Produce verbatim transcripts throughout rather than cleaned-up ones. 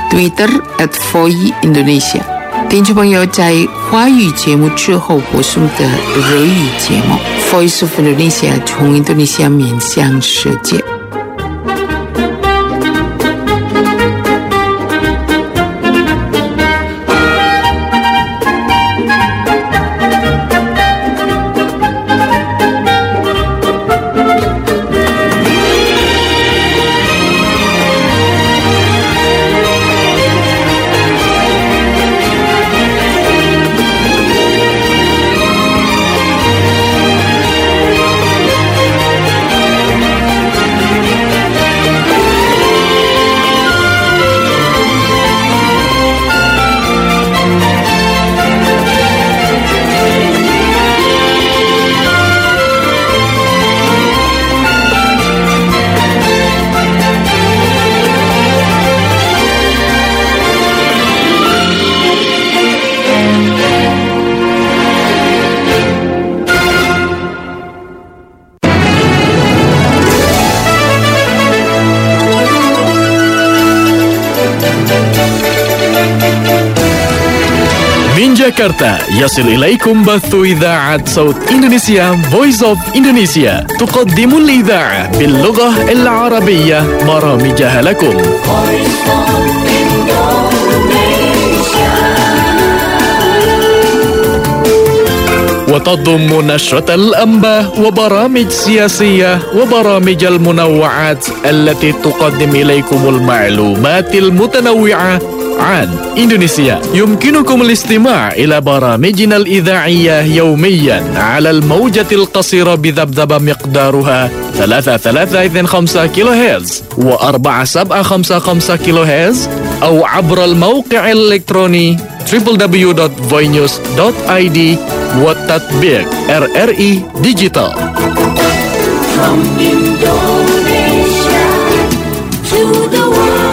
Twitter at Voi Indonesia。听众朋友，在华语节目之后播送的日语节目 Voice of Indonesia 从印度尼西亚面向世界。 جاكرتا يصل إليكم بث إذاعة صوت إندونيسيا Voice of Indonesia تقدم الإذاعة باللغة العربية برامجها لكم. وتضم نشرة الأنباء وبرامج سياسية وبرامج المنوعات التي تقدم إليكم المعلومات المتنوعة عن إندونيسيا. يمكنكم الاستماع إلى برامجنا الإذاعية يوميا على الموجة القصيرة بذبذبة مقدارها ثلاثة ثلاثة اثنين خمسة كيلو هرتز وأربعة سبعة خمسة خمسة كيلو هرتز أو عبر الموقع الإلكتروني دبليو دبليو دبليو دوت voi news دوت آي دي وتطبيق إر إر إي Digital. From Indonesia to the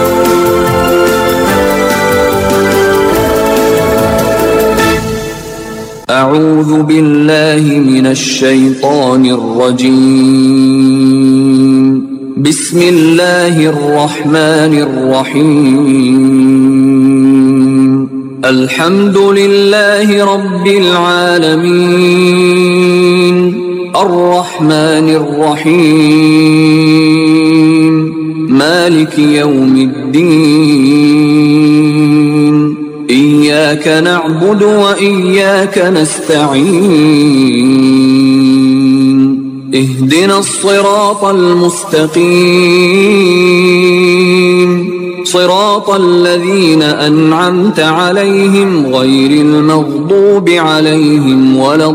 أعوذ بالله من الشيطان الرجيم. بسم الله الرحمن الرحيم. الحمد لله رب العالمين الرحمن الرحيم مالك يوم الدين إياك نعبد وإياك نستعين اهدنا الصراط المستقيم صراط الذين أنعمت عليهم غير المغضوب عليهم ولا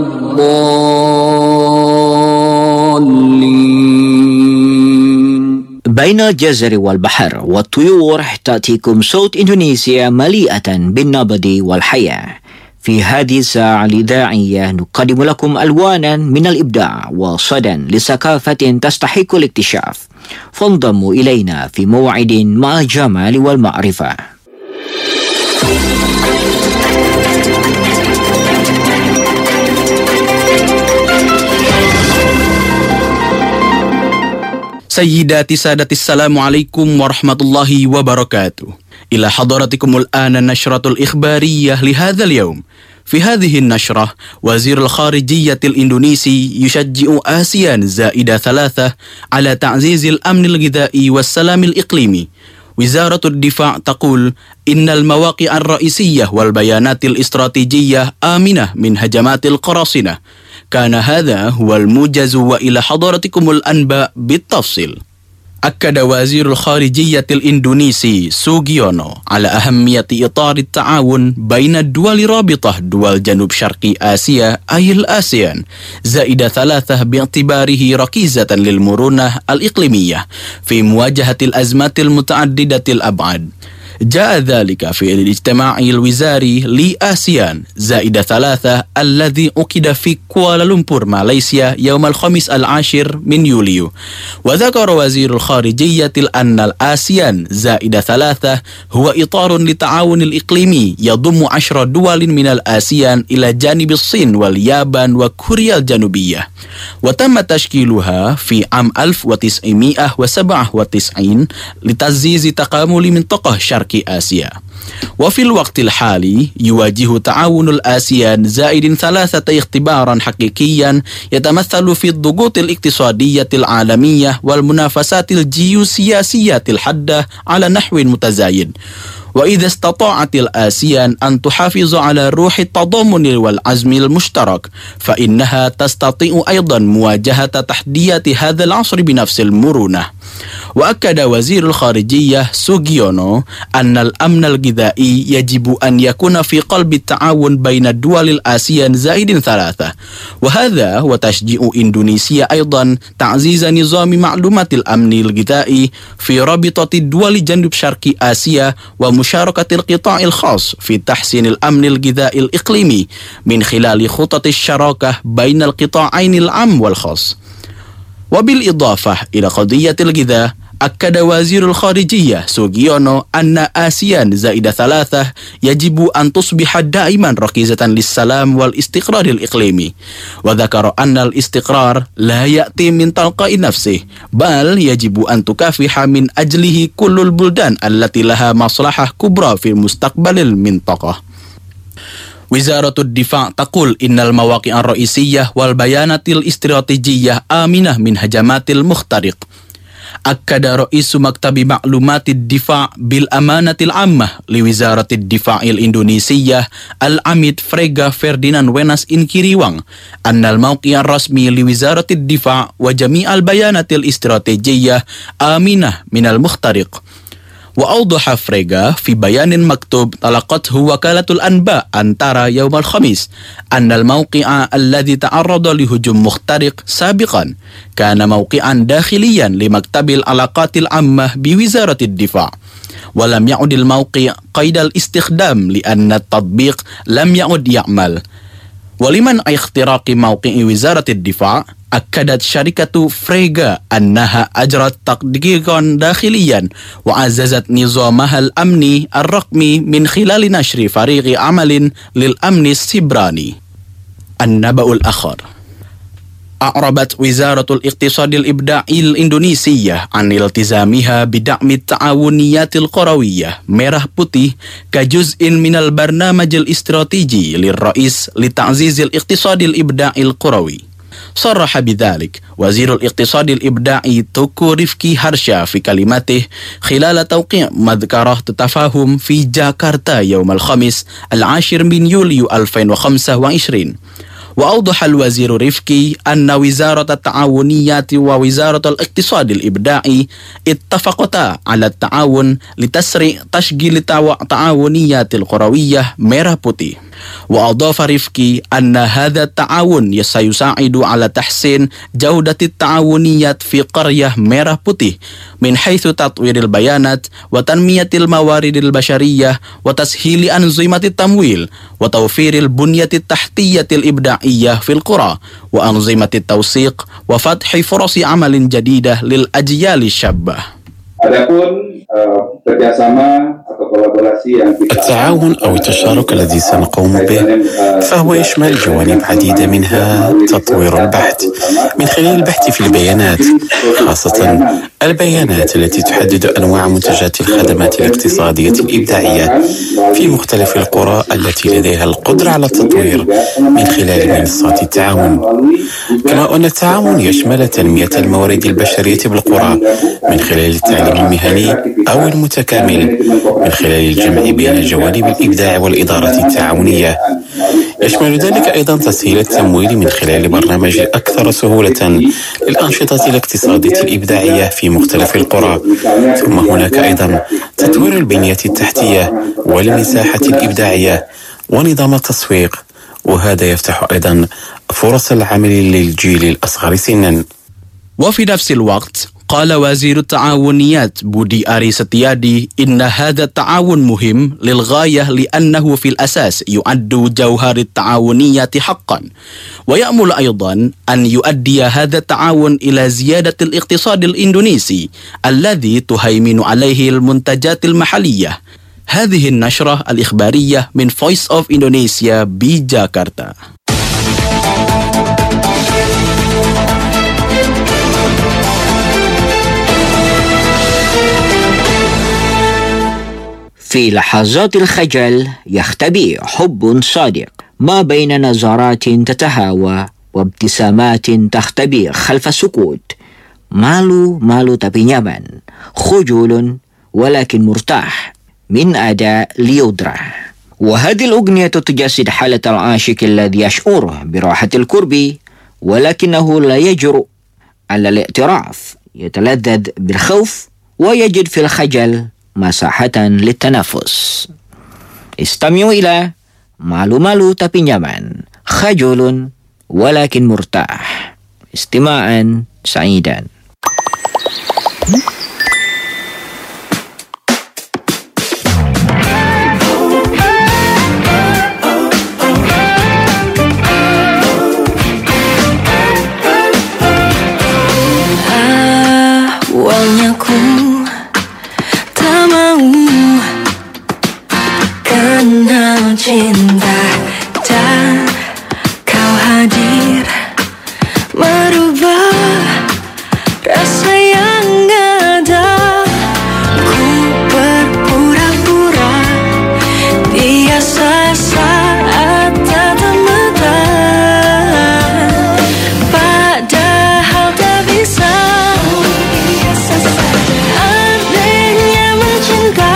الضالين. بين الجزر والبحر والطيور تأتيكم صوت إندونيسيا مليئة بالنبض والحياة. في هذه الساعة الإذاعية نقدم لكم ألوانا من الإبداع وصدى لثقافة تستحق الاكتشاف. فانضموا إلينا في موعد مع الجمال والمعرفة. سيداتي سادتي السلام عليكم ورحمة الله وبركاته. إلى حضرتكم الآن النشرة الإخبارية لهذا اليوم. في هذه النشرة وزير الخارجية الإندونيسي يشجع آسيان زائدة ثلاثة على تعزيز الأمن الغذائي والسلام الإقليمي. وزارة الدفاع تقول إن المواقع الرئيسية والبيانات الاستراتيجية آمنة من هجمات القراصنة. كان هذا هو الموجز وإلى حضرتكم الأنباء بالتفصيل. أكد وزير الخارجية الإندونيسي سوغيونو على أهمية إطار التعاون بين الدول رابطة دول جنوب شرقي آسيا أي الآسيان زائد ثلاثة باعتباره ركيزة للمرونة الإقليمية في مواجهة الأزمات المتعددة الأبعاد. جاء ذلك في الاجتماع الوزاري لآسيان زائد ثلاثة الذي عقد في كوالالمبور ماليزيا يوم الخميس العاشر من يوليو. وذكر وزير الخارجية أن الآسيان زائد ثلاثة هو إطار للتعاون الإقليمي يضم عشر دول من الآسيان إلى جانب الصين واليابان وكوريا الجنوبية. وتم تشكيلها في عام ألف وتسعمائة وسبعة وتسعين لتعزيز تكامل منطقة شرق شرق آسيا. وفي الوقت الحالي يواجه تعاون الآسيان زائد ثلاثة اختبارا حقيقيا يتمثل في الضغوط الاقتصادية العالمية والمنافسات الجيوسياسية الحادة على نحو متزايد. وإذا استطاعت الآسيان أن تحافظ على روح التضامن والعزم المشترك فإنها تستطيع أيضا مواجهة تحديات هذا العصر بنفس المرونة. وأكد وزير الخارجية سوغيونو أن الأمن الغذائي يجب أن يكون في قلب التعاون بين الدول الآسيان زائد ثلاثة، وهذا وتشجيع إندونيسيا أيضا تعزيز نظام معلومات الأمن الغذائي في رابطة الدول جنوب شرق آسيا ومشاركة القطاع الخاص في تحسين الأمن الغذائي الإقليمي من خلال خطط الشراكة بين القطاعين العام والخاص. وبالإضافة إلى قضية الغذاء أكد وزير الخارجية سوغيونو أن آسيان زائد ثلاثة يجب أن تصبح دائما ركيزة للسلام والاستقرار الإقليمي، وذكر أن الاستقرار لا يأتي من تلقاء نفسه بل يجب أن تكافح من أجله كل البلدان التي لها مصلحة كبرى في مستقبل المنطقة. وزارة الدفاع تقول إن المواقع الرئيسية والبيانات الاستراتيجية آمنة من هجمات المخترق. أكد رئيس مكتب معلومات الدفاع بالأمانة العامة لوزارة الدفاع الإندونيسية العميد فريغا فرديناند ويناس إنكيريوان أن الموقع الرسمي لوزارة الدفاع وجميع البيانات الاستراتيجية آمنة من المخترق. وأوضح فريغا في بيان مكتوب تلقته وكالة الأنباء أنتارا يوم الخميس أن الموقع الذي تعرض لهجوم مخترق سابقا كان موقعا داخليا لمكتب العلاقات العامة بوزارة الدفاع، ولم يعد الموقع قيد الاستخدام لأن التطبيق لم يعد يعمل. ولمنع اختراق موقع وزارة الدفاع أكدت شركة فريغا أنها أجرت تحقيقا داخليا وعززت نظامها الأمني الرقمي من خلال نشر فريق عمل للأمن السيبراني. النبأ الآخر: أعربت وزارة الاقتصاد الإبداعي الإندونيسية عن التزامها بدعم التعاونيات القروية ميراه بوتيه كجزء من البرنامج الاستراتيجي للرئيس لتعزيز الاقتصاد الإبداعي القروي. صرح بذلك وزير الاقتصاد الإبداعي توكو ريفكي هارشا في كلمته خلال توقيع مذكرة تفاهم في جاكرتا يوم الخميس العاشر من يوليو ألفين وخمسة وعشرين. وأوضح الوزير ريفكي أن وزارة التعاونيات ووزارة الاقتصاد الإبداعي اتفقتا على التعاون لتسريع تشغيل التعاونيات القروية ميراه بوتيه. وأضاف ريفكي أن هذا التعاون سيساعد على تحسين جودة التعاونيات في قرية ميراه بوتيه من حيث تطوير البيانات وتنمية الموارد البشرية وتسهيل أنظمة التمويل وتوفير البنية التحتية الإبداعية في القرى وأنظمة التوثيق وفتح فرص عمل جديدة للأجيال الشابة. التعاون أو التشارك الذي سنقوم به فهو يشمل جوانب عديدة، منها تطوير البحث من خلال البحث في البيانات، خاصة البيانات التي تحدد أنواع منتجات الخدمات الاقتصادية الإبداعية في مختلف القرى التي لديها القدرة على التطوير من خلال منصات التعاون. كما أن التعاون يشمل تنمية الموارد البشرية بالقرى من خلال التعليم المهني أو المتكامل من خلال الجمع بين جوانب الإبداع والإدارة التعاونية. يشمل ذلك أيضا تسهيل التمويل من خلال برنامج أكثر سهولة للأنشطة الاقتصادية الإبداعية في مختلف القرى. ثم هناك أيضا تطوير البنية التحتية والمساحة الإبداعية ونظام التسويق، وهذا يفتح أيضا فرص العمل للجيل الأصغر سنا. وفي نفس الوقت قال وزير التعاونيات بودي آري ستيادي إن هذا التعاون مهم للغاية لأنه في الأساس يعد جوهر التعاونيات حقا، ويأمل أيضا أن يؤدي هذا التعاون إلى زيادة الاقتصاد الإندونيسي الذي تهيمن عليه المنتجات المحلية. هذه النشرة الإخبارية من Voice of Indonesia بجاكرتا. في لحظات الخجل يختبئ حب صادق ما بين نظرات تتهاوى وابتسامات تختبئ خلف سكوت. malu malu tapi nyaman, خجول ولكن مرتاح من أداء ليودرا. وهذه الأغنية تجسد حالة العاشق الذي يشعر براحة القرب ولكنه لا يجرؤ على الاعتراف، يتلذذ بالخوف ويجد في الخجل مساحة للتنفس. استمعوا إلى malu-malu tapi nyaman, خجول ولكن مرتاح. استماعا سعيدا. Awalnya ku tak mau kenal cinta, dan kau hadir merubah rasa yang ada. Ku berpura-pura biasa saat tatap mata, padahal tak bisa. Anehnya mencinta,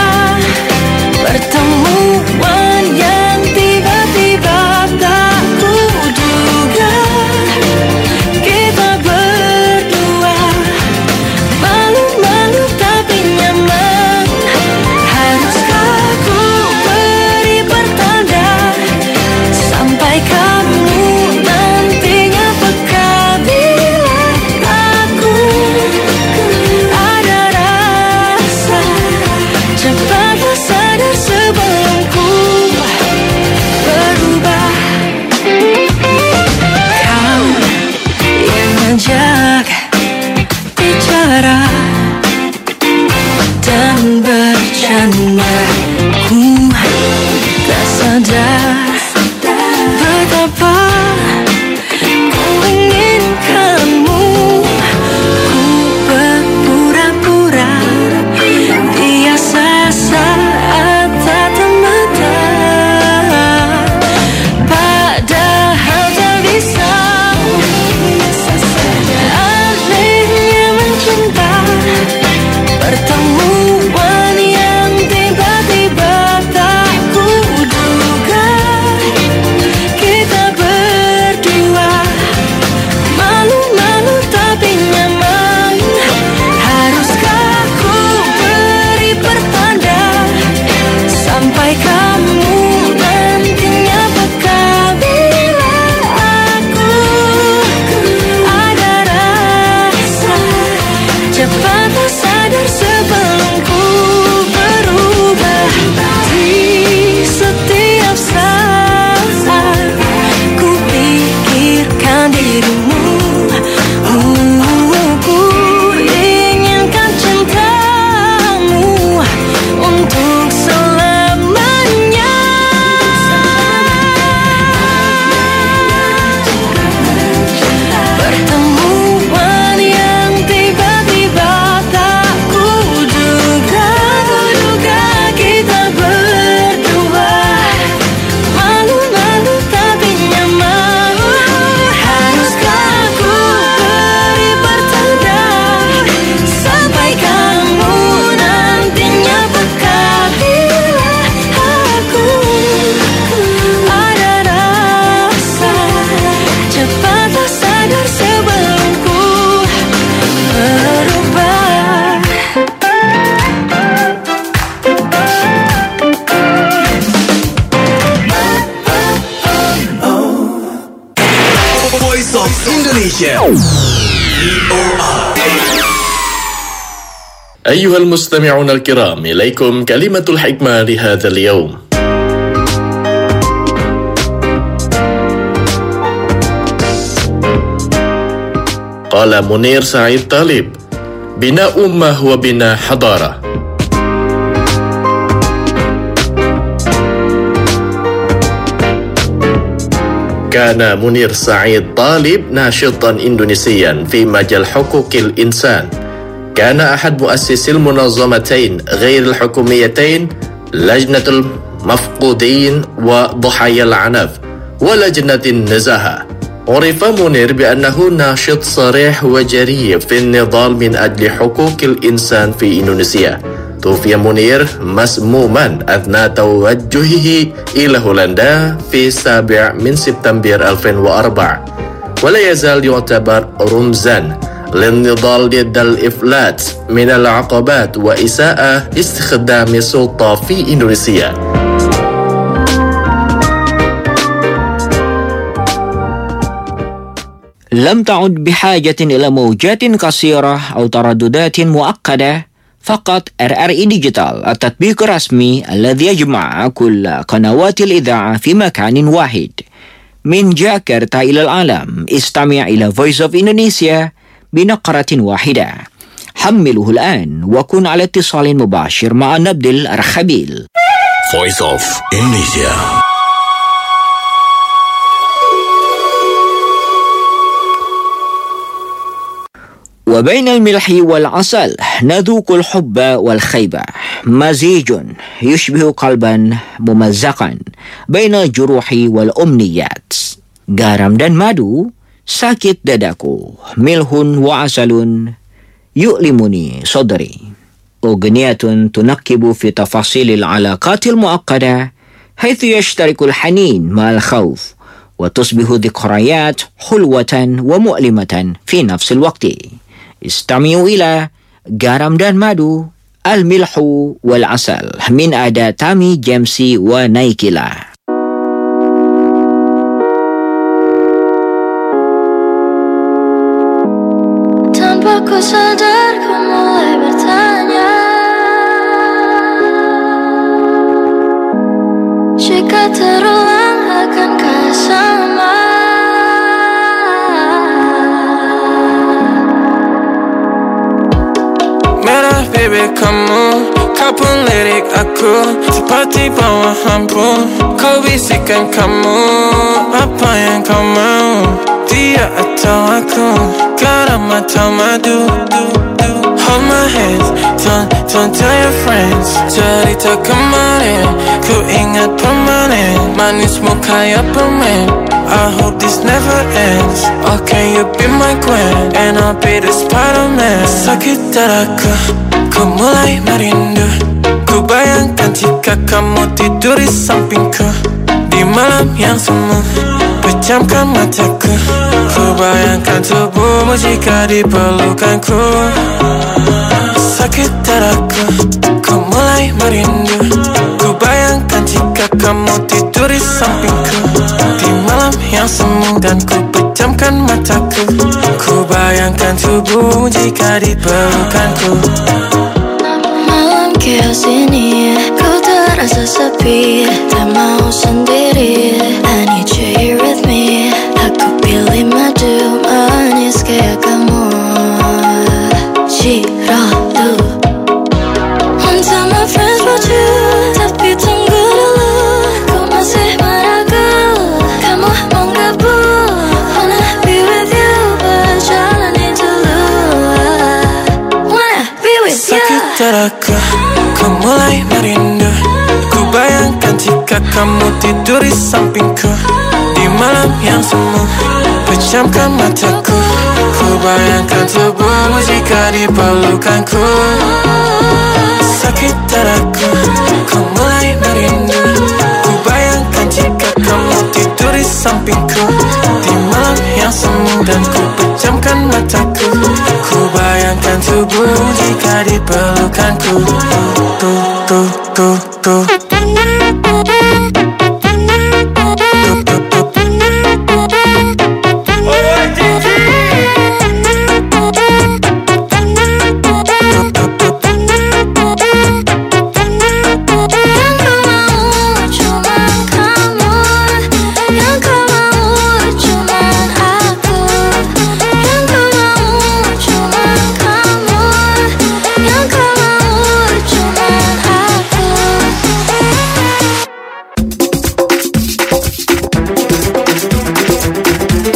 pertemuan yang tiba-tiba tak kuduga. Kita berdua malu-malu tapi nyaman. Haruskah ku beri pertanda sampai kamu nantinya peka bila aku ada rasa. Cepatlah sadar sebelum ku berubah. Kau yang ngajak bicara dan bercanda, ku tak sadar betapa ku inginkanmu. Ku berpura-pura biasa saat tatap mata, padahal tak bisa. Anehnya mencinta, pertemuan yang tiba-tiba tak kuduga. Kita berdua malu-malu tapi nyaman. Haruskah ku beri pertanda sampai kamu nantinya peka bila aku ada rasa. Cepatlah sadar sebelum ku berubah. Di setiap saat ku pikirkan dirimu. Uh, ku inginkan cintamu untuk selamanya. Pertemuan yang tiba-tiba tak kuduga. Kita berdua malu-malu tapi nyaman. Haruskah ku beri pertanda sampai kamu nantinya peka bila aku ada rasa. Cepatlah sadar sebelum ku berubah. Voice of Indonesia. أيها المستمعون الكرام، إليكم كلمة الحكمة لهذا اليوم. قال منير سعيد طالب: بناء أمة هو بناء حضارة. كان منير سعيد طالب ناشطا إندونيسيا في مجال حقوق الإنسان. كان أحد مؤسسي المنظمتين غير الحكوميتين لجنة المفقودين وضحايا العنف ولجنة النزاهة. عرف منير بأنه ناشط صريح وجريء في النضال من أجل حقوق الإنسان في إندونيسيا. توفي منير مسموما أثناء توجهه إلى هولندا في السابع من سبتمبر ألفين وأربعة، ولا يزال يعتبر رمزا للنضال ضد الإفلات من العقبات وإساءة استخدام السلطة في إندونيسيا. لم تعد بحاجة إلى موجات قصيرة أو ترددات مؤقتة، فقط آر آر إي ديجيتال التطبيق الرسمي الذي يجمع كل قنوات الإذاعة في مكان واحد. من جاكرتا إلى العالم استمع إلى Voice of Indonesia بنقرة واحدة. حمله الآن وكن على اتصال مباشر مع نبدل الرخبيل. Voice of Indonesia. وبين الملح والعسل نذوق الحب والخيبة، مزيج يشبه قلبا ممزقا بين الجروح والأمنيات. garam dan madu, sakit dadaku, milhun wa asalun yu'limuni صدري. أغنية تنكب في تفاصيل العلاقات المعقدة حيث يشترك الحنين مع الخوف، وتصبح ذكريات حلوة ومؤلمة في نفس الوقت. استمعوا إلى garam dan madu الملح والعسل من أداة تامي جيمسي ونايكيلا. Tanpa ku sadar ku mulai bertanya, jika terulang akankah sama? Merah bibir kamu, kau pun lirik aku, seperti bawah lampu. Kau bisikan kamu, apa yang kau mau? Dia atau aku, garam atau madu. Hold my hands, don't, don't tell your friends. Cerita kemarin, ku ingat permanen. Manismu kayak permen, I hope this never ends. Oh, can you be my Gwen, and I'll be the Spider-Man. Sakit dadaku, ku mulai merindu. Ku bayangkan jika kamu tidur di sampingku di malam yang semu. Pejamkan mataku, ku bayangkan tubuhmu jika di pelukanku. Sakit dadaku, ku mulai merindu. Ku bayangkan jika kamu tidur di sampingku di malam yang semu, dan ku pejamkan mataku. Ku bayangkan tubuhmu jika di pelukanku. Malam chaos ini ku terasa sepi, tak mau sendiri. I need you here with me. Aku pilih madu manis kayak kamu. Ciratu. Won't tell my friends about you, tapi tunggu dulu. Ku masih meragu, kamu mau gabung. Wanna be with you, berjalani dulu. Wanna be with you. Sakit dadaku, ku mulai merindu. Ku bayangkan jika kamu tidur di sampingku di malam yang semu. Pejamkan mataku, ku bayangkan tubuhmu jika di pelukanku. Sakit dadaku, ku mulai merindu. Ku bayangkan jika kamu tidur di sampingku di malam yang semu, dan ku pejamkan mataku. Ku bayangkan tubuhmu jika di pelukanku. Tuh, tuh, tuh, tuh.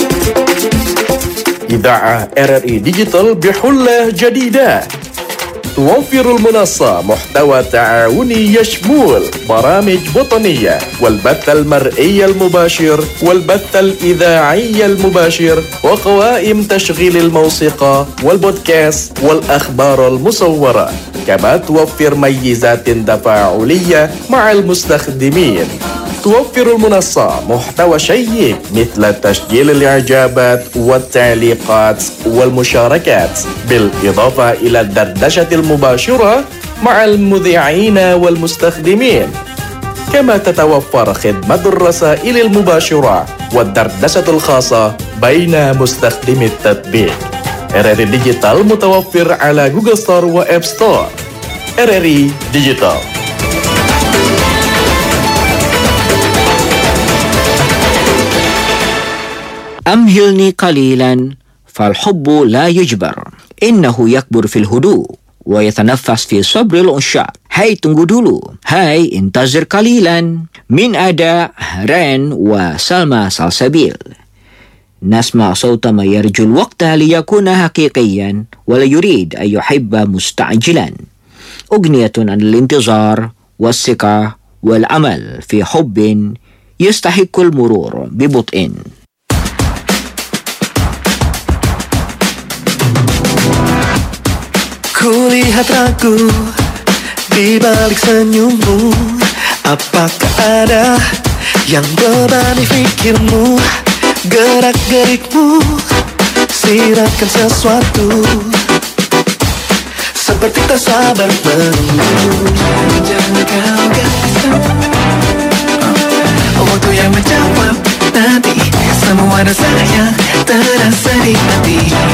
إذاعة آر آر إي ديجيتال بحلة جديدة توفر المنصة محتوى تعاوني يشمل برامج وطنية والبث المرئي المباشر والبث الإذاعي المباشر وقوائم تشغيل الموسيقى والبودكاست والأخبار المصورة. كما توفر ميزات تفاعلية مع المستخدمين. توفر المنصة محتوى شيق مثل تسجيل الإعجابات والتعليقات والمشاركات، بالإضافة إلى الدردشة المباشرة مع المذيعين والمستخدمين. كما تتوفر خدمة الرسائل المباشرة والدردشة الخاصة بين مستخدمي التطبيق. R R I Digital متوفر على جوجل ستور وآب ستور. R R I Digital. أمهلني قليلا فالحب لا يجبر، إنه يكبر في الهدوء ويتنفس في صبر العشاق. هاي tunggu dulu, هاي انتظر قليلا. من أداء رين وسلمى سلسبيل. نسمع صوت ما يرجو الوقت ليكون حقيقيا ولا يريد أن يحب مستعجلا. أغنية عن الانتظار والثقة والأمل في حب يستحق المرور ببطء. Kulihat ragu di balik senyummu. Apakah ada yang berbani fikirmu? Gerak-gerikmu siratkan sesuatu, seperti tak sabar menunggu. Jangan kau gelisah, waktu yang menjawab nanti. Semua rasa yang terasa di hati.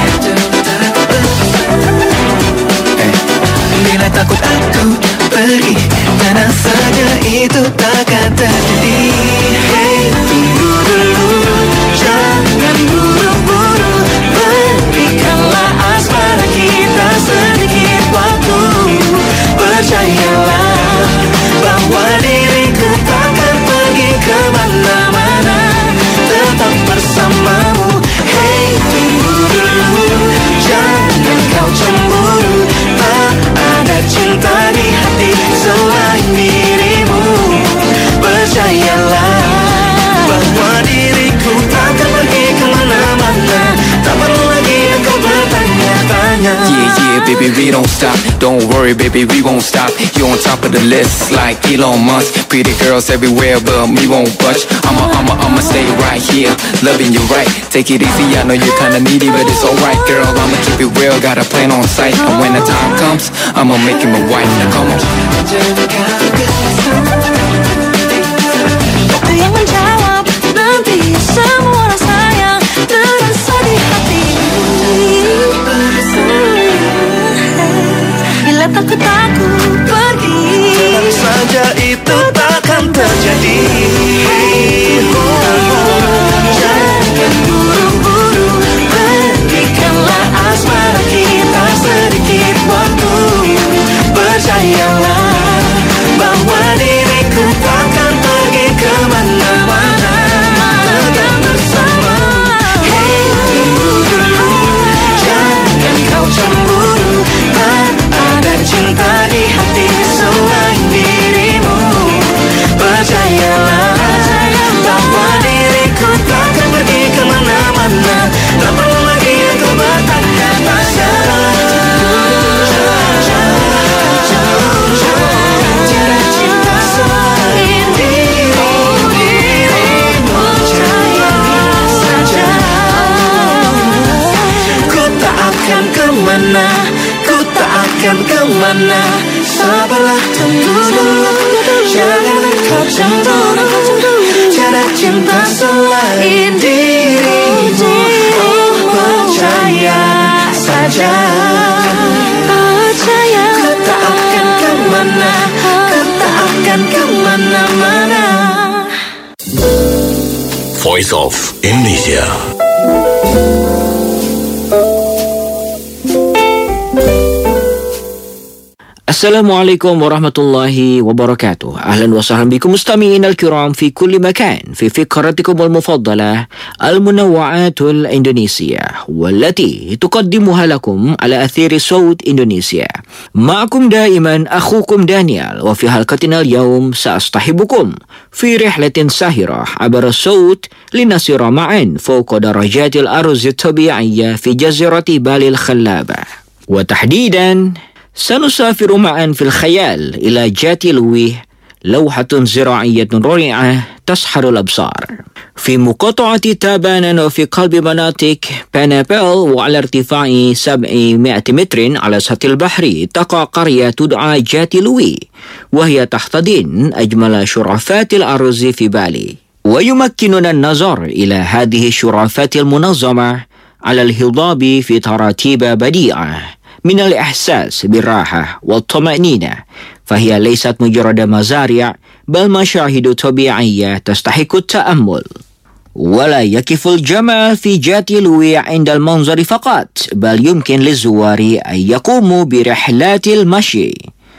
Bila takut aku pergi, tanah saja itu takkan terjadi. Hey, tunggu dulu, jangan buru-buru. Berikanlah asmara kita sedikit waktu. Percayalah bahwa diriku takkan pergi kemana-mana, tetap bersamamu. Hey, tunggu dulu, jangan kau cemburu. Ada cinta di hati selain dirimu. Percayalah bahwa diriku takkan pergi kemana-mana, tak perlu lagi engkau bertanya-tanya. Yeah, yeah, baby, we don't stop. Don't worry, baby, we won't stop. You on top of the list like Elon Musk. Pretty girls everywhere, but me won't budge. I'ma, I'ma, I'ma stay right here, loving you right. Take it easy, I know you're kinda needy, but it's alright, girl. I'ma keep it real, got a plan on sight. And when the time comes, I'ma make him a wife. Now come on. Waktu yang menjawab nanti, semua rasa yang terasa di hati. Bila takut aku pergi, tenang saja itu takkan terjadi. jangan buru-buru. Berikanlah asmara kita sedikit waktu. Percayalah bahwa diriku takkan pergi kemana-mana, tetap bersama. Hey, tunggu dulu, jangan kau cemburu. Ada cinta di hati selain dirimu. Percayalah bahwa diriku takkan pergi kemana-mana, tak perlu lagi aku bertanya-tanya. Tiada cinta selain dirimu. Percayalah saja. Ku tak akan kemana, ku tak akan kemana. Sabarlah, tunggu dulu, jangan engkau cemburu. Tiada cinta selain dirimu. Oh, percaya saja. Percaya. Ku tak akan kemana, ku tak akan kemana-mana. Voice of Indonesia. السلام عليكم ورحمة الله وبركاته. أهلا وسهلا بكم مستمعينا الكرام في كل مكان في فقرتكم المفضلة المنوعات الإندونيسية، والتي تقدمها لكم على أثير صوت إندونيسيا. معكم دائما أخوكم دانيال، وفي حلقتنا اليوم سأصطحبكم في رحلة ساهرة عبر الصوت لنسير معا فوق درجات الأرز الطبيعية في جزيرة بالي الخلابة، وتحديدا سنسافر معا في الخيال إلى جاتي لوي، لوحة زراعية رائعة تسحر الأبصار في مقاطعة تابانا وفي قلب مناطق بانابل، وعلى ارتفاع سبعمائة متر على سطح البحر تقع قرية تدعى جاتي لوي، وهي تحتضن أجمل شرفات الأرز في بالي. ويمكننا النظر إلى هذه الشرفات المنظمة على الهضاب في تراتيب بديعة من الإحساس بالراحة والطمأنينة، فهي ليست مجرد مزارع بل مشاهد طبيعية تستحق التأمل. ولا يكف الجمال في جاتي لوي عند المنظر فقط، بل يمكن للزوار أن يقوموا برحلات المشي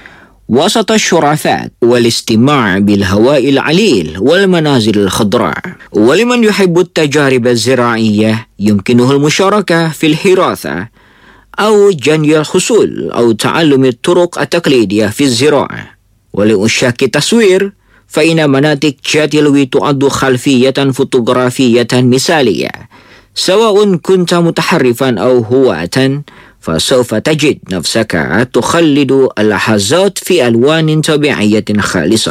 وسط الشرفات والاستماع بالهواء العليل والمناظر الخضراء. ولمن يحب التجارب الزراعية يمكنه المشاركة في الحراثة أو جني الحصول أو تعلم الطرق التقليدية في الزراعة. ولأشاك التصوير فإن مناطق جاتي لوي تعد خلفية فوتوغرافية مثالية، سواء كنت متحرفا أو هواة فسوف تجد نفسك تخلد اللحظات في ألوان طبيعية خالصة.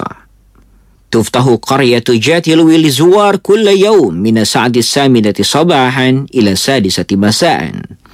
تفتح قرية جاتي لوي للزوار كل يوم من الساعة الثامنة صباحا إلى السادسة مساء،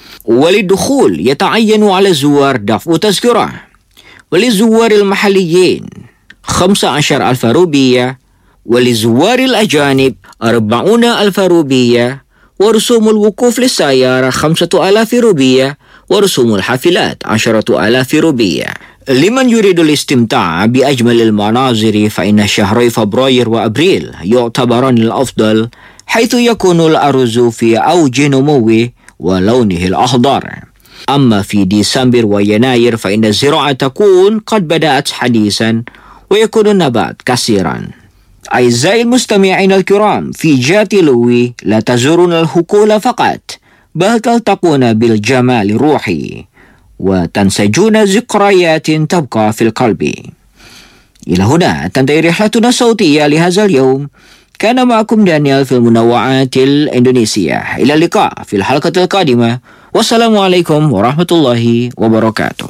وللدخول يتعين على الزوار دفع تذكرة، وللزوار المحليين خمسة عشر ألف روبية، وللزوار الأجانب أربعون ألف روبية، ورسوم الوقوف للسيارة خمسة آلاف روبية، ورسوم الحافلات عشرة آلاف روبية. لمن يريد الاستمتاع بأجمل المناظر فإن شهري فبراير وأبريل يعتبران الأفضل، حيث يكون الأرز في أوج نموه ولونه الأخضر. أما في ديسمبر ويناير فإن الزراعة تكون قد بدأت حديثا ويكون النبات كثيرا. أعزائي المستمعين الكرام، في جاتي لوي لا تزورون الحقول فقط، بل تلتقون بالجمال الروحي وتنسجون ذكريات تبقى في القلب. إلى هنا تنتهي رحلتنا الصوتية لهذا اليوم. كان معكم دانيال في المنوعات الإندونيسية. إلى اللقاء في الحلقة القادمة، والسلام عليكم ورحمة الله وبركاته.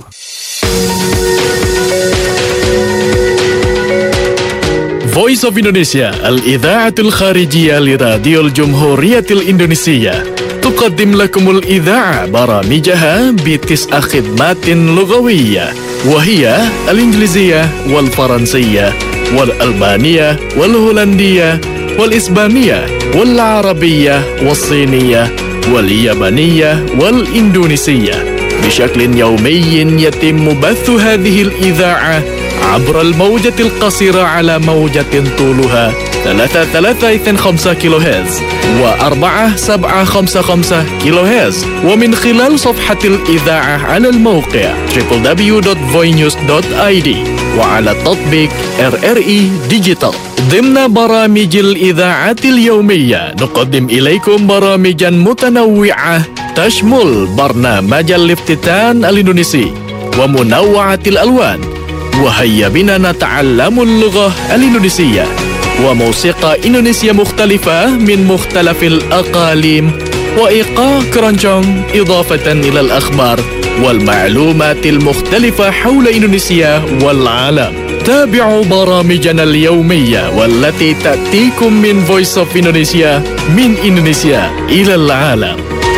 Voice of Indonesia الإذاعة الخارجية لراديو الجمهورية الإندونيسية تقدم لكم الإذاعة برامجها بتسع خدمات لغوية، وهي الإنجليزية والفرنسية والألمانية والهولندية والإسبانية والعربية والصينية واليابانية والإندونيسية. بشكل يومي يتم بث هذه الإذاعة عبر الموجة القصيرة على موجة طولها ثلاثة ثلاثة اثنين خمسة كيلو هرتز وأربعة سبعة خمسة خمسة كيلو هرتز، ومن خلال صفحة الإذاعة على الموقع دبليو دبليو دبليو دوت فوي نيوز دوت آي دي وعلى تطبيق آر آر إي ديجيتال. ضمن برامج الإذاعات اليومية نقدم إليكم برامجا متنوعة تشمل برنامج الافتتان الإندونيسي ومنوعة الألوان، وهيا بنا نتعلم اللغة الإندونيسية، وموسيقى إندونيسية مختلفة من مختلف الأقاليم، وإيقاع كرانجونج، إضافة إلى الأخبار والمعلومات المختلفة حول إندونيسيا والعالم. تابعوا برامجنا اليومية والتي تأتيكم من Voice of Indonesia من إندونيسيا إلى العالم.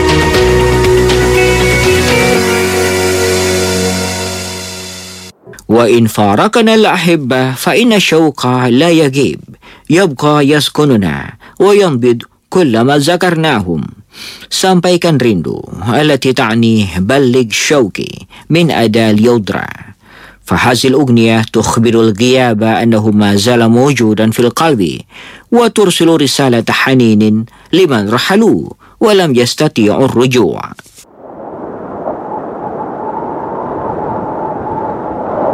وإن فارقنا الأحبة فإن الشوق لا يغيب، يبقى يسكننا وينبض كل ما ذكرناهم. Sampaikan rindu التي تعني بلغ شوقي من أداة اليودرا. فهذه الأغنية تخبر الغياب أنه ما زال موجودا في القلب، وترسل رسالة حنين لمن رحلوا ولم يستطيعوا الرجوع.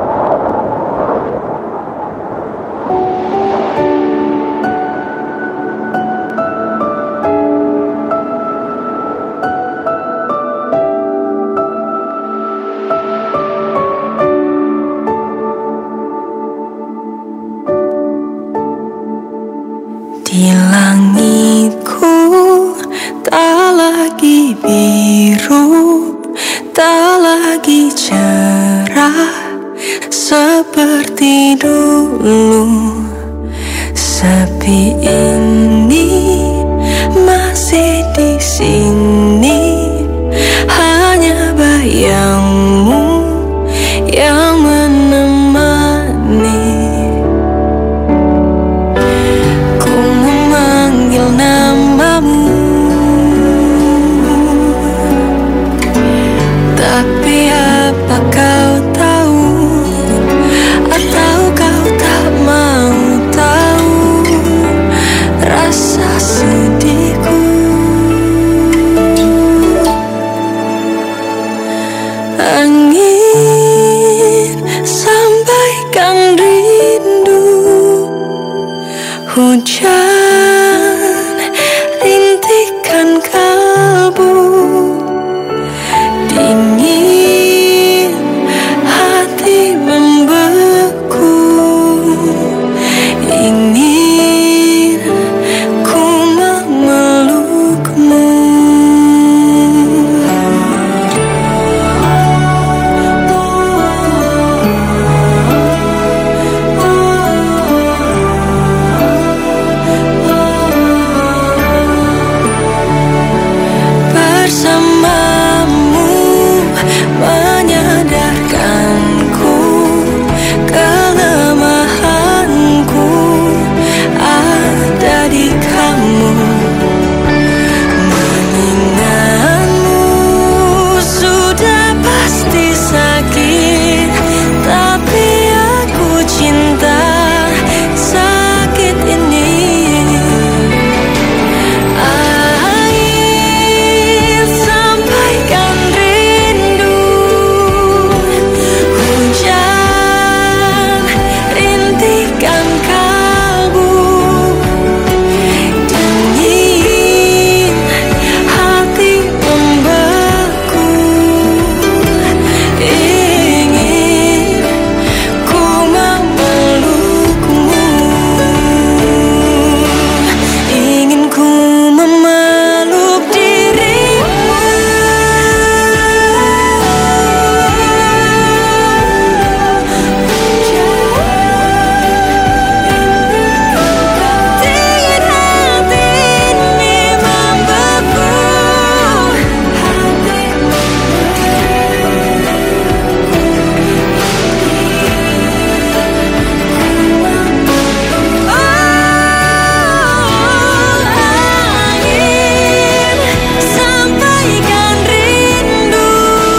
Di langitku tak lagi biru, tak lagi cerah seperti dulu. Sepi ini masih di sini, hanya bayangmu yang menemani. Ku memanggil namamu, tapi apa kau tahu, atau kau tak mau tahu rasa sedihku? Angin sampaikan rindu, hujan rintikan kalbu, dingin hati membeku, ingin ku memelukmu. Bersamamu menyadarkanku kelemahanku ada di kamu. Mengingatmu sudah pasti sakit, tapi aku cinta sakit ini. Air sampaikan rindu, hujan rintikan kalbu, dingin hati membeku, ingin ku memelukmu, ingin ku memeluk dirimu. Dingin hati ini membeku, angin sampaikan rindu,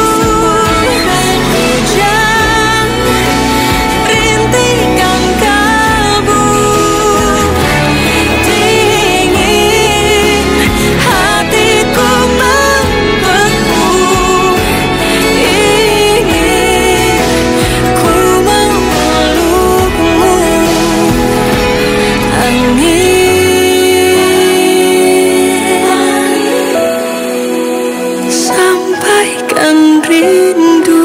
hujan rintikan kalbu, dingin hatiku membeku, ingin ku memelukmu. Angin sampaikan rindu.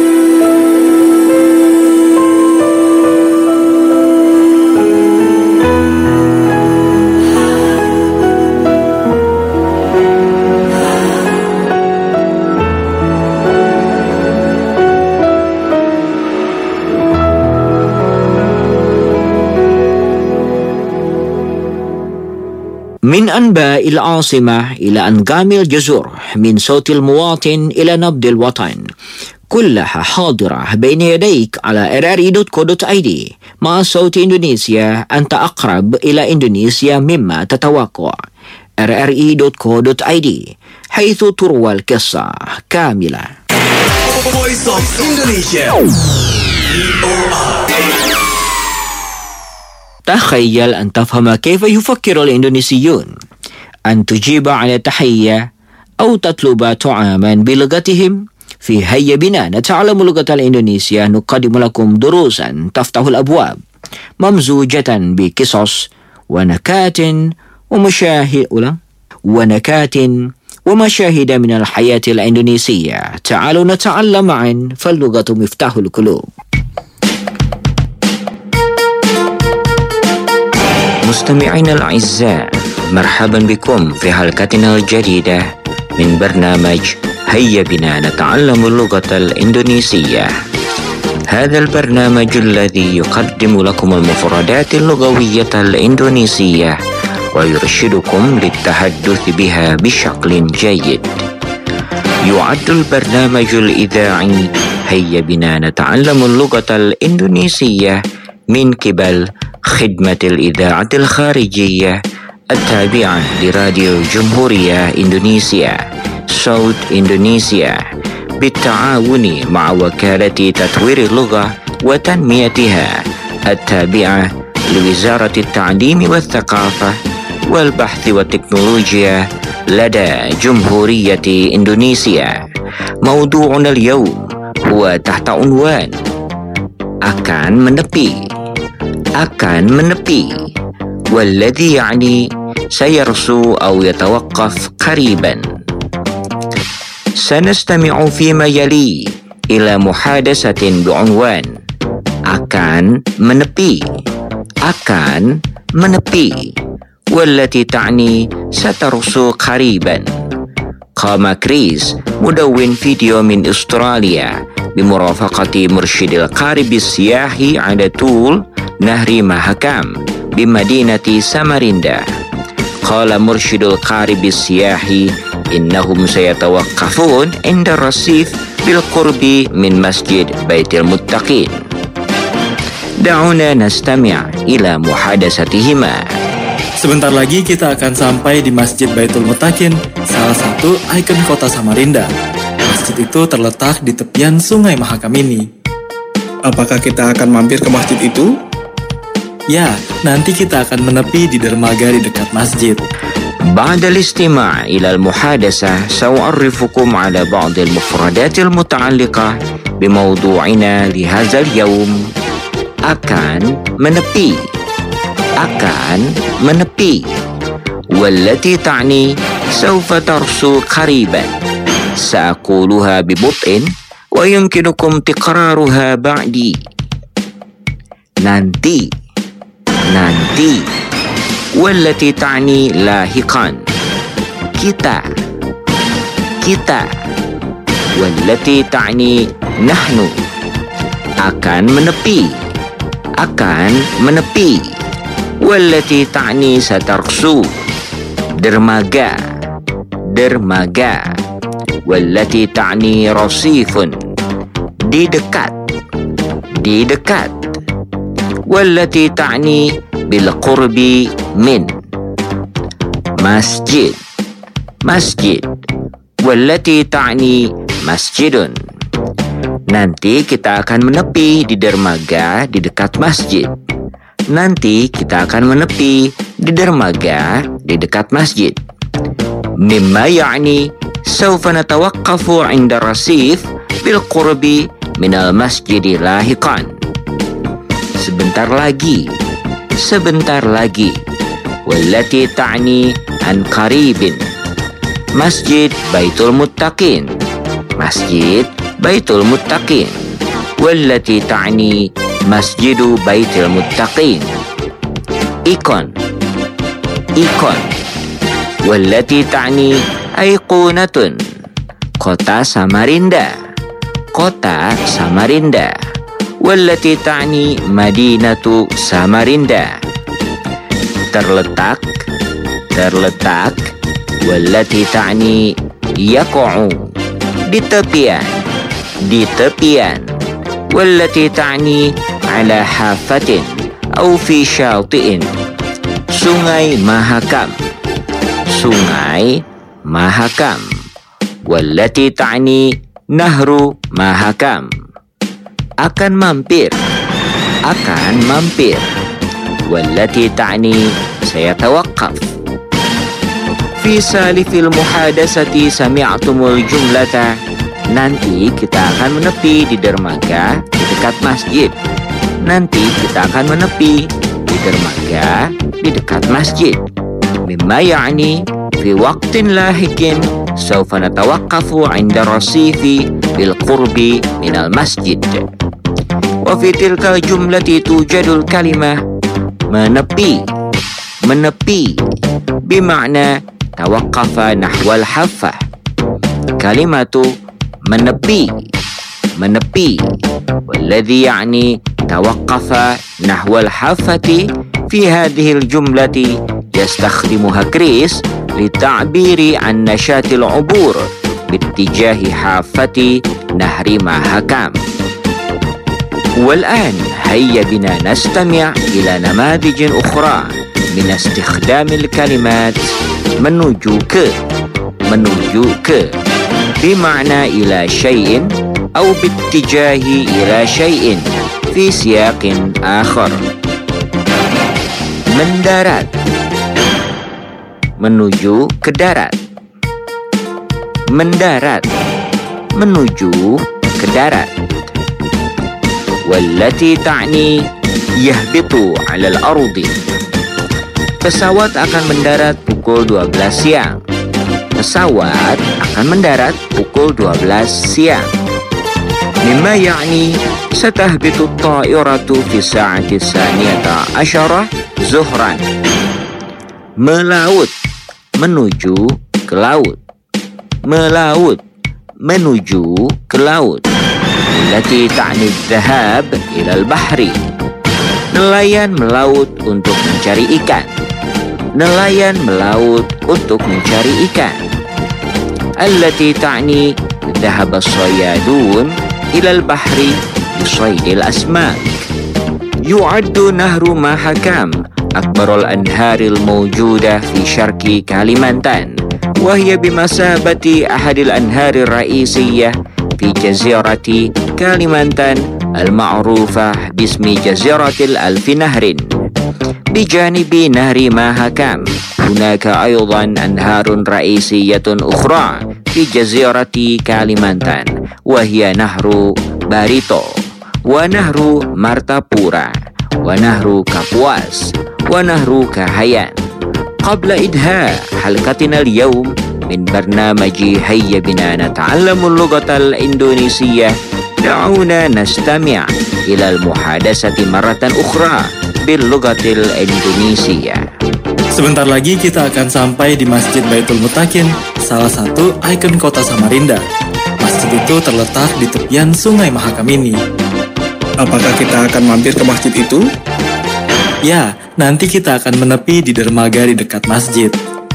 من أنباء العاصمة إلى أنغام الجزر، من صوت المواطن إلى نبض الوطن، كلها حاضرة بين يديك على ار ار اي دوت كو دوت اي دي. مع صوت إندونيسيا أنت أقرب إلى إندونيسيا مما تتوقع. ار ار اي دوت كو دوت اي دي، حيث تروى القصة كاملة. Voice of Indonesia. تخيل أن تفهم كيف يفكر الإندونيسيون، أن تجيب على تحية أو تطلب طعاما بلغتهم. في هيا بنا نتعلم لغة الإندونيسيا، نقدم لكم دروسا تفتح الأبواب ممزوجة بقصص ونكات ومشاهد ونكات ومشاهد من الحياة الإندونيسية. تعالوا نتعلم معا، فاللغة مفتاح القلوب. مستمعينا الأعزاء، مرحبا بكم في حلقتنا الجديدة من برنامج هيا بنا نتعلم اللغة الإندونيسية. هذا البرنامج الذي يقدم لكم المفردات اللغوية الإندونيسية ويرشدكم للتحدث بها بشكل جيد. يعد البرنامج الإذاعي هيا بنا نتعلم اللغة الإندونيسية من قبل خدمة الإذاعة الخارجية التابعة لراديو جمهورية إندونيسيا صوت إندونيسيا بالتعاون مع وكالة تطوير اللغة وتنميتها التابعة لوزارة التعليم والثقافة والبحث والتكنولوجيا لدى جمهورية إندونيسيا. موضوعنا اليوم هو تحت عنوان akan menepi. akan menepi والذي يعني سيرسو أو يتوقف قريبا. سنستمع فيما يلي إلى محادثة بعنوان akan menepi. akan menepi والتي تعني سترسو قريبا. قام كريس مدون فيديو من أستراليا بمرافقة مرشد القارب السياحي على طول نهر ماهكام بمدينة ساماريندا. قال مرشد القارب السياحي إنهم سيتوقفون عند الرصيف بالقرب من مسجد بيت المتقين. دعونا نستمع إلى محادثتهما. Sebentar lagi kita akan sampai di Masjid Baitul Muttaqin, salah satu ikon kota Samarinda. Masjid itu terletak di tepian Sungai Mahakam ini. Apakah kita akan mampir ke masjid itu? Ya, nanti kita akan menepi di dermaga di dekat masjid. بعد الاستماع إلى المحادثة سأعرفكم على بعض المفردات المتعلقة بموضوعنا لهذا اليوم. akan menepi. akan menepi والتي تعني سوف ترسو قريبا. سأقولها ببطء ويمكنكم تكرارها بعدي. nanti nanti والتي تعني لاحقا. kita kita والتي تعني نحن. akan menepi akan menepi والتي تعني سترسو. dermaga dermaga والتي تعني رصيف. di dekat di dekat والتي تعني بالقرب من. masjid masjid والتي تعني مسجد. nanti kita akan menepi di dermaga di dekat masjid. nanti kita akan menepi di dermaga di dekat masjid. مما يعني سوف نتوقف عند الرصيف بالقرب من المسجد لاحقا. sebentar lagi sebentar lagi والتي تعني عن قريب. مسجد بيت المتقين مسجد بيت المتقين والتي تعني مسجد بيت المتقين. ikon ikon والتي تعني أيقونة. kota Samarinda kota Samarinda والتي تعني مدينة ساماريندا. terletak terletak والتي تعني يقع. di tepian di tepian والتي تعني على حافة أو في شاطئ. sungai Mahakam sungai Mahakam والتي تعني نهر Mahakam. akan mampir akan mampir والتي تعني سيتوقف. في سالف المحادثة سمعتم الجملة nanti kita akan menepi di dermaga di dekat masjid. Nanti kita akan menepi di dermaga di dekat masjid. مما يعني في وقت لاحق سوف نتوقف عند الرصيف بالقرب من المسجد. وفي تلك الجملة توجد الكلمة menepi menepi bermakna tawaqqafa nahwal haffah. Kalimatu menepi menepi والذي يعني توقف نحو الحافة في هذه الجملة يستخدمها كريس للتعبير عن نشاط العبور باتجاه حافة نهر ماهاكام. والآن هيا بنا نستمع إلى نماذج أخرى من استخدام الكلمات menuju ke menuju ke بمعنى إلى شيء أو باتجاه إلى شيء في سياق آخر. mendarat menuju ke darat. mendarat menuju ke darat. والتي تعني يهبط على الأرض. pesawat akan mendarat pukul dua belas siang. pesawat akan mendarat pukul dua belas siang. مما يعني ستهبط الطائرة في الساعة الثانية عشرة ظهرا. melaut menuju ke laut. melaut menuju ke laut. التي تعني الذهاب إلى البحر. nelayan melaut untuk mencari ikan. nelayan melaut untuk mencari ikan. التي تعني ذهب الصيادون إلى البحر لصيد الأسماك. يعد نهر ماهاكام أكبر الأنهار الموجودة في شرق كاليمانتان، وهي بمثابة أحد الأنهار الرئيسية في جزيرة كاليمانتان المعروفة باسم جزيرة الألف نهر. بجانب نهر ماهاكام هناك أيضا أنهار رئيسية أخرى في جزيرة كاليمانتان، وهي نهر باريتو ونهر مارتابورا ونهر كابواس ونهر كاهيان. قبل إنهاء حلقتنا اليوم من برنامج هيا بنا نتعلم اللغة الإندونيسية، دعونا نستمع إلى المحادثة مرة أخرى باللغة الإندونيسية. Sebentar lagi kita akan sampai di Masjid Baitul Mutakin, salah satu ikon kota Samarinda. Masjid itu terletak di tepian Sungai Mahakam ini. Apakah kita akan mampir ke masjid itu? Ya, nanti kita akan menepi di dermaga di dekat masjid.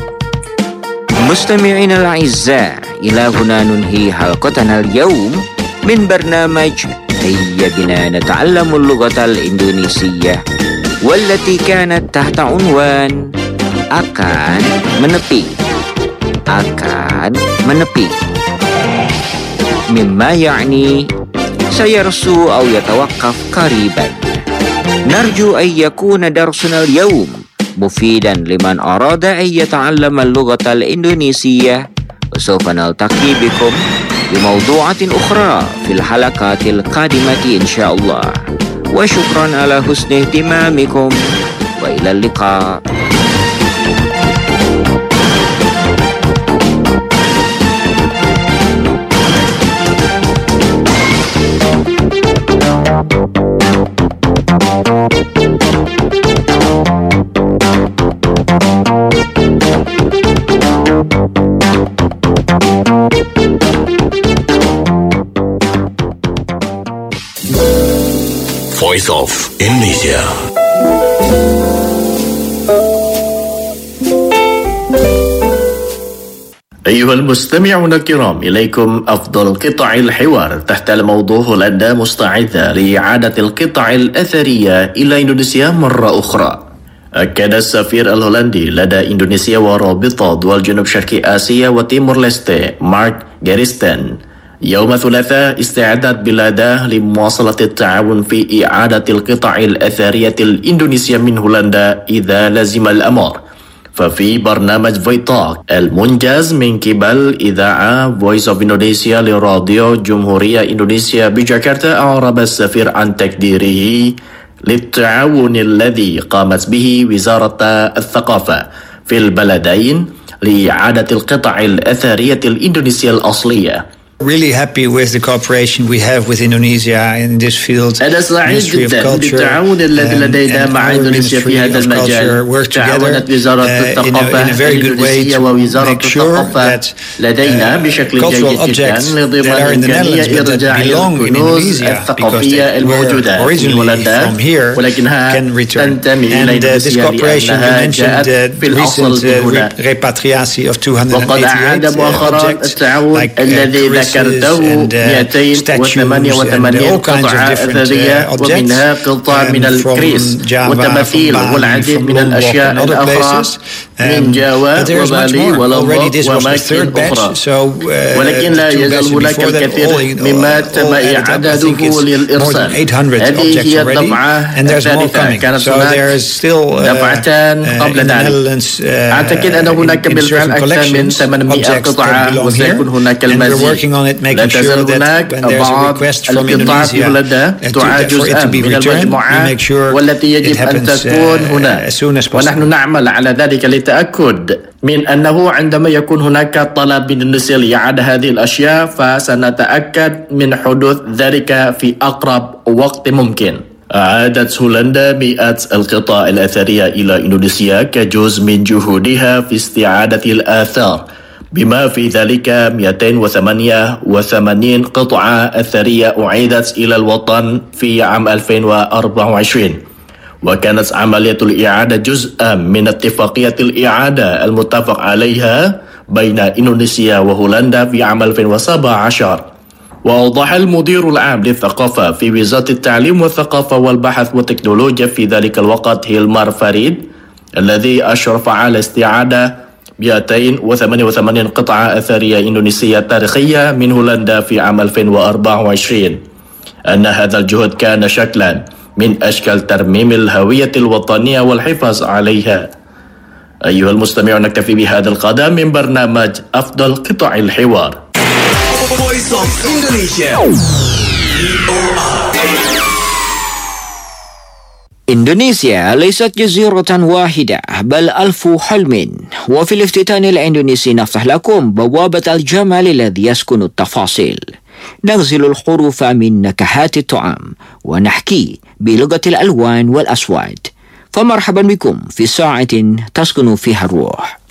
مستمعينا الأعزاء، إلى هنا ننهي حلقتنا اليوم من برنامج هيا بنا نتعلم اللغة الإندونيسية، والتي كانت تحت عنوان akan menepi. akan menepi مما يعني سيرسو أو يتوقف قريبا. نرجو أن يكون درسنا اليوم مفيدا لمن أراد أن يتعلم اللغة الإندونيسية، وسوف نلتقي بكم بموضوعات أخرى في الحلقات القادمة إن شاء الله. وشكرا على حسن اهتمامكم، وإلى اللقاء. Voice of Indonesia. أيها المستمعون الكرام، إليكم أفضل قطع الحوار تحت الموضوع هولندا مستعدة لإعادة القطع الأثرية إلى إندونيسيا مرة أخرى. أكد السفير الهولندي لدى إندونيسيا ورابطة دول جنوب شرق آسيا وتيمور ليستي مارك جاريستن يوم الثلاثاء استعداد بلاده لمواصلة التعاون في إعادة القطع الأثرية الإندونيسية من هولندا إذا لزم الأمر. ففي برنامج فيتاك المنجز من قبل إذاعة Voice of Indonesia لراديو جمهورية إندونيسيا بجاكرتا، أعرب السفير عن تقديره للتعاون الذي قامت به وزارة الثقافة في البلدين لإعادة القطع الأثرية الإندونيسية الأصلية. really happy with the cooperation we have with Indonesia in this field. أنا سعيد جدا بالتعاون الذي لدينا مع إندونيسيا في هذا المجال. تعاونت وزارة الثقافة الإندونيسية ووزارة الثقافة لدينا بشكل جيد جدا لضمان إمكانية إرجاع الكنوز الثقافية الموجودة في هولندا ولكنها تنتمي إلى إندونيسيا لأنها جاءت في الأصل من هنا. وقد أعاد مؤخرا التعاون الذي ذكرته مئتين وثمانية وثمانين قطعة أثرية ومنها قطع من الكريس وتماثيل والعديد من الأشياء الأخرى من جاوا وبالي ولمبوك وأماكن أخرى. ولكن لا يزال هناك الكثير مما تم إعادته للإرسال. هذه هي الدفعة الثالثة. كانت هناك دفعتان قبل ذلك. أعتقد أن هناك بالفعل أكثر من ثمانمئة قطعة وسيكون هناك المزيد. لا تزال هناك بعض القطع في هولندا تعاد جزءا من المجموعة والتي يجب أن تكون هنا ونحن نعمل على ذلك للتأكد من أنه عندما يكون هناك طلب من إندونيسيا لإعادة هذه الأشياء فسنتأكد من حدوث ذلك في أقرب وقت ممكن. أعادت هولندا مئات القطع الأثرية إلى إندونيسيا كجزء من جهودها في استعادة الآثار بما في ذلك مئتين وثمانية وثمانين قطعة أثرية أعيدت إلى الوطن في عام ألفين وأربعة وعشرين وكانت عملية الإعادة جزءا من اتفاقية الإعادة المتفق عليها بين إندونيسيا وهولندا في عام ألفين وسبعة عشر. وأوضح المدير العام للثقافة في وزارة التعليم والثقافة والبحث والتكنولوجيا في ذلك الوقت هيلمار فريد الذي أشرف على استعادة مئتين وثمانية وثمانين قطعة أثرية إندونيسية تاريخية من هولندا في عام ألفين وأربعة وعشرين أن هذا الجهد كان شكلا من أشكال ترميم الهوية الوطنية والحفاظ عليها. أيها المستمعون نكتفي بهذا القدر من برنامج أفضل قطع الحوار. Voice of Indonesia. إندونيسيا ليست جزيرة واحدة بل ألف حلم. وفي الافتتان الإندونيسي نفتح لكم بوابة الجمال الذي يسكن التفاصيل. نغزل الحروف من نكهات الطعام ونحكي بلغة الألوان والأصوات. فمرحبا بكم في ساعة تسكن فيها الروح.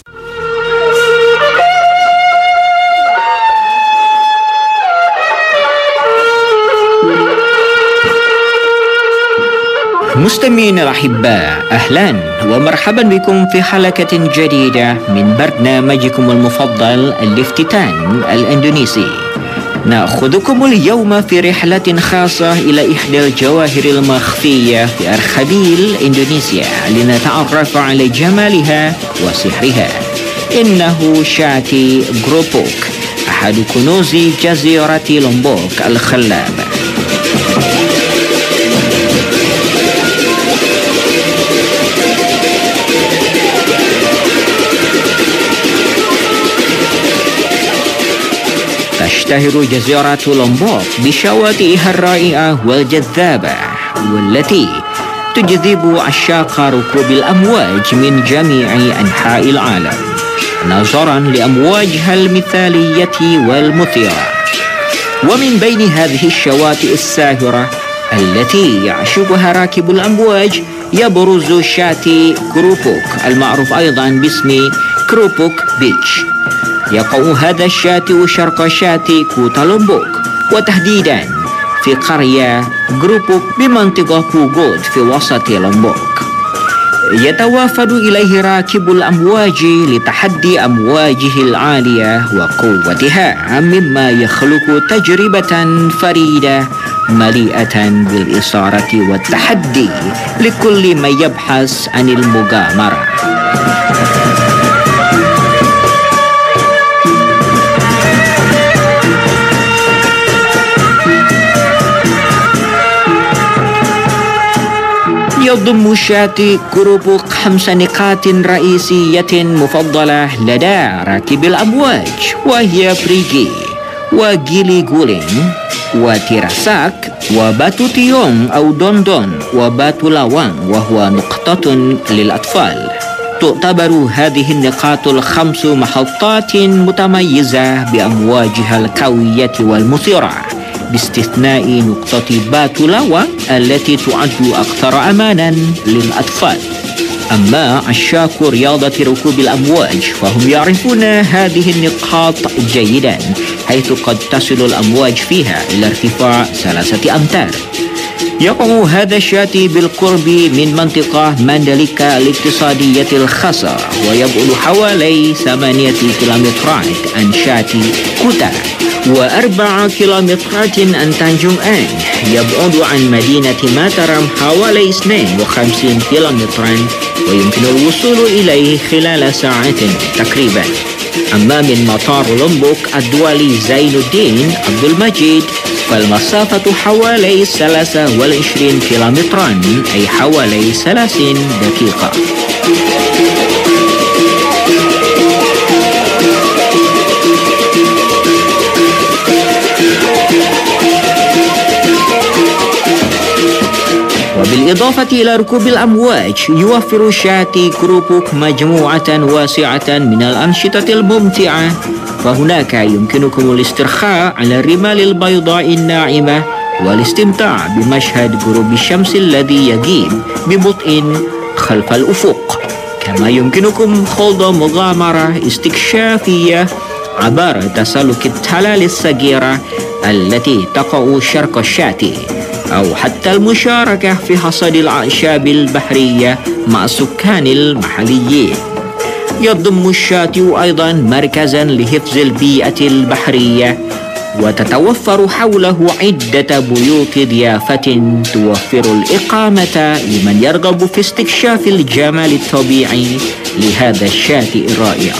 مستمعينا الأحباء، أهلا ومرحبا بكم في حلقة جديدة من برنامجكم المفضل الافتتان الإندونيسي. نأخذكم اليوم في رحلة خاصة إلى إحدى الجواهر المخفية في أرخبيل إندونيسيا لنتعرف على جمالها وسحرها. إنه شاتي غروبوك، أحد كنوز جزيرة لومبوك الخلابة. تشتهر جزيرة لومبوك بشواطئها الرائعة والجذابة والتي تجذب عشاق ركوب الأمواج من جميع أنحاء العالم نظرا لأمواجها المثالية والمثيرة. ومن بين هذه الشواطئ الساهرة التي يعشقها راكب الأمواج يبرز شاتي غروبوك المعروف أيضا باسم كروبوك بيتش. يقع هذا الشاطئ شرق شاطئ كوتا لومبوك وتحديدا في قرية غروبوك بمنطقة بوغود في وسط لومبوك. يتوافد إليه راكب الأمواج لتحدي أمواجه العالية وقوتها مما يخلق تجربة فريدة مليئة بالإثارة والتحدي لكل من يبحث عن المغامرة. يضم شاطئ غروبوك خمس نقاط رئيسية مفضلة لدى راكب الأمواج وهي بريغي وجيلي غولين وتيراساك وباتو تيون أو دوندون وباتو لاوان وهو نقطة للأطفال. تعتبر هذه النقاط الخمس محطات متميزة بأمواجها القوية والمثيرة، باستثناء نقطة باتولاوا التي تعد أكثر أمانا للأطفال. أما عشاق رياضة ركوب الأمواج فهم يعرفون هذه النقاط جيدا، حيث قد تصل الأمواج فيها إلى ارتفاع ثلاثة أمتار. يقع هذا الشاطئ بالقرب من منطقة ماندليكا الاقتصادية الخاصة، ويبعد حوالي ثمانية كيلومترات عن شاطئ كوتا، وأربع كيلومترات عن تانجونغ آن. يبعد عن مدينة ماترام حوالي اثنين وخمسين كيلومترا، ويمكن الوصول إليه خلال ساعة تقريبا. أما من مطار لومبوك الدولي زين الدين عبد المجيد فالمسافة حوالي ثلاثة وعشرين كيلومترا، أي حوالي ثلاثين دقيقة. وبالإضافة إلى ركوب الأمواج، يوفر شاطئ كروبوك مجموعة واسعة من الأنشطة الممتعة، فهناك يمكنكم الاسترخاء على الرمال البيضاء الناعمة والاستمتاع بمشهد غروب الشمس الذي يغيب ببطء خلف الأفق. كما يمكنكم خوض مغامرة استكشافية عبر تسلق التلال الصغيرة التي تقع شرق الشاطئ، أو حتى المشاركة في حصاد الأعشاب البحرية مع السكان المحليين. يضم الشاطئ أيضا مركزا لحفظ البيئة البحرية، وتتوفر حوله عدة بيوت ضيافة توفر الإقامة لمن يرغب في استكشاف الجمال الطبيعي لهذا الشاطئ الرائع.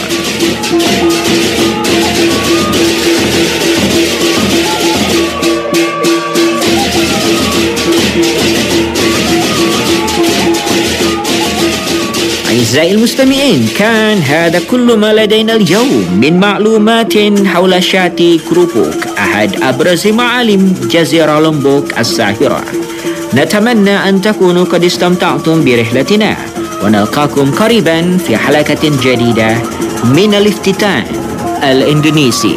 أعزائي المستمعين، كان هذا كل ما لدينا اليوم من معلومات حول شاطئ كروبوك، أحد أبرز معالم جزيرة لومبوك الساحرة. نتمنى أن تكونوا قد استمتعتم برحلتنا، ونلقاكم قريبا في حلقة جديدة من الافتتان الإندونيسي.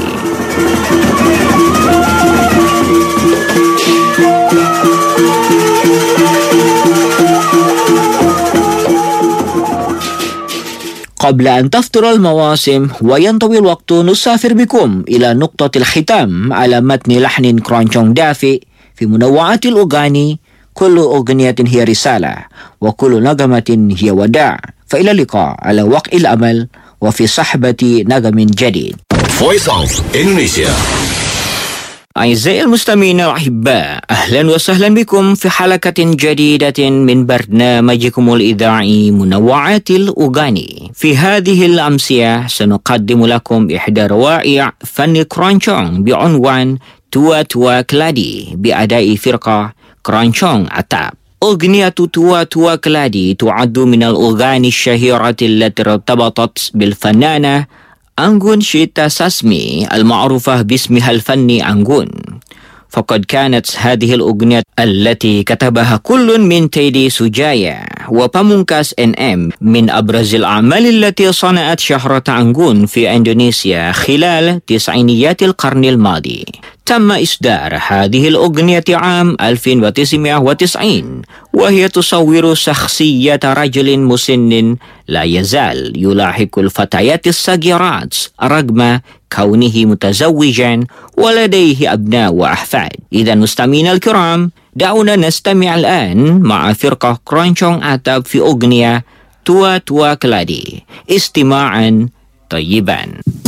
قبل أن تفتر المواسم وينطوي الوقت، نسافر بكم إلى نقطة الختام على متن لحن كرانشونغ دافئ في منوعات الأغاني. كل أغنية هي رسالة، وكل نغمة هي وداع. فإلى اللقاء على وقع الأمل وفي صحبة نغم جديد. Voice of Indonesia. أعزائي المستمعين الأحباء، أهلا وسهلا بكم في حلقة جديدة من برنامجكم الإذاعي منوعات الأغاني. في هذه الأمسية سنقدم لكم إحدى روائع فن كرانشونغ بعنوان توا توا كلادي بأداء فرقة كرانشونغ أتاب. أغنية توا توا كلادي تعد من الأغاني الشهيرة التي ارتبطت بالفنانة أنغون شيتا ساسمي المعروفة باسمها الفني أنغون. فقد كانت هذه الأغنية التي كتبها كل من تيدي سوجايا وبامونكاس إن إم من أبرز الأعمال التي صنعت شهرة أنغون في إندونيسيا خلال تسعينيات القرن الماضي. تم إصدار هذه الأغنية عام ألف وتسعمائة وتسعين، وهي تصور شخصية رجل مسن لا يزال يلاحق الفتيات الصغيرات رغم كونه متزوجا ولديه أبناء وأحفاد. إذا مستمعينا الكرام، دعونا نستمع الآن مع فرقة كرانشونغ أتاب في أغنية توا توا كلادي. استماعا طيبا.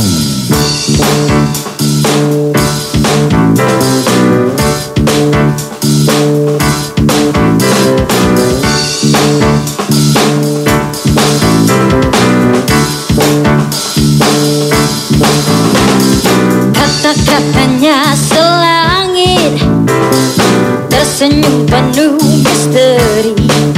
Kata-katanya selangit, tersenyum penuh misteri,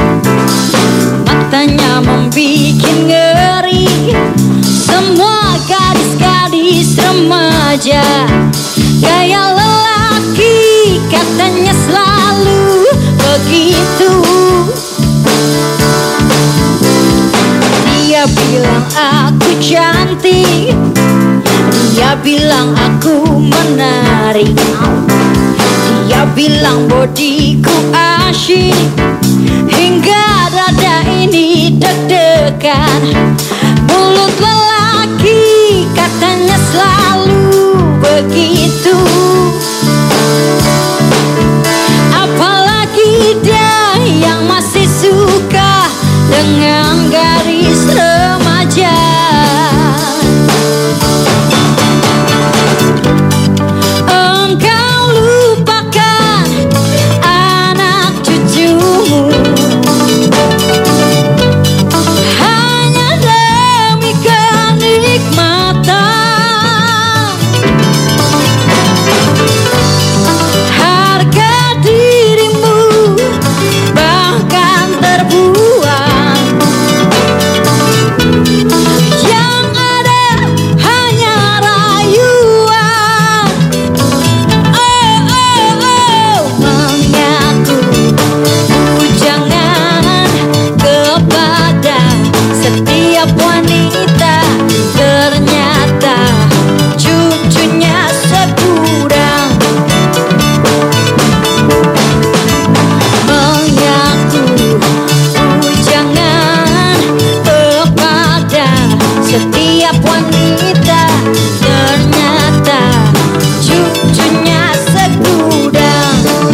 matanya membikin ngeri. Semua gadis-gadis remaja, gaya lelaki katanya selalu begitu. Dia bilang aku cantik, dia bilang aku menarik, dia bilang bodiku asyik, hingga dada ini deg-degan. Mulut lelaki katanya selalu begitu, apalagi dia yang masih suka dengan garis remaja. Engkau lupakan anak cucumu hanya demi kenikmatan. Harga dirimu bahkan terbuang, yang ada hanya rayuan. Oh, oh, oh, mengaku jangan kepada setiap wanita, ternyata cucunya segudang. Mengaku jangan kepada setiap wanita, ternyata cucunya segudang.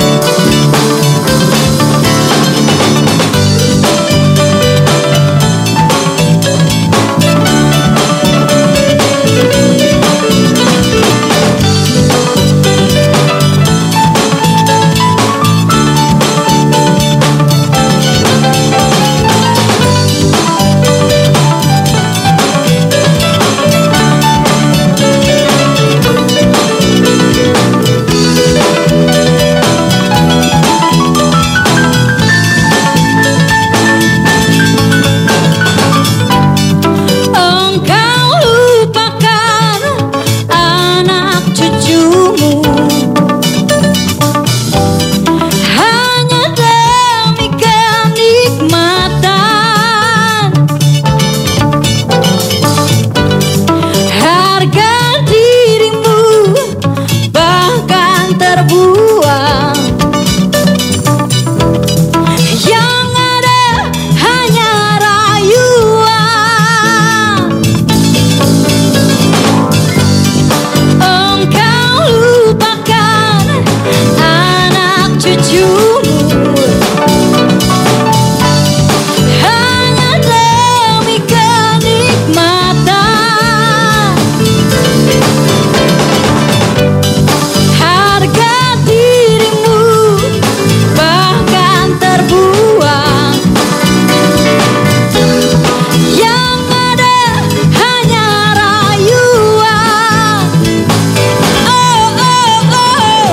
Engkau lupakan anak cucumu hanya demi kenikmatan. Harga dirimu bahkan terbuang, yang ada hanya rayuan. Engkau lupakan anak cucumu hanya demi kenikmatan. Harga dirimu bahkan terbuang, yang ada hanya rayuan. Oh, oh, oh,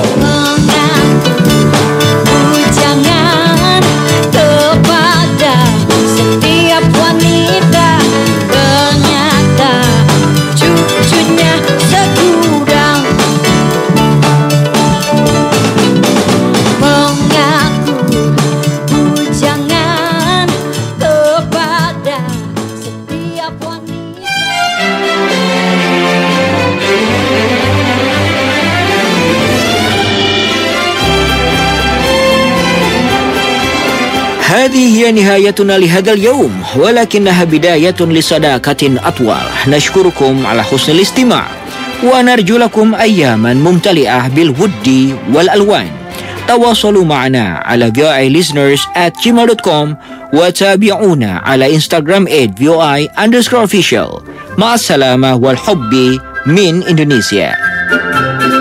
mengaku jangan kepada setiap wanita, ternyata cucunya segudang. Mengaku jangan kepada setiap wanita. هذه هي نهايتنا لهذا اليوم، ولكنها بداية لصداقة أطول. نشكركم على حسن الاستماع، ونرجو لكم أياما ممتلئة بالود والألوان. تواصلوا معنا على v o i listeners at gmail dot com وتابعونا على انستغرام at voi underscore official. مع السلامة والحب من إندونيسيا.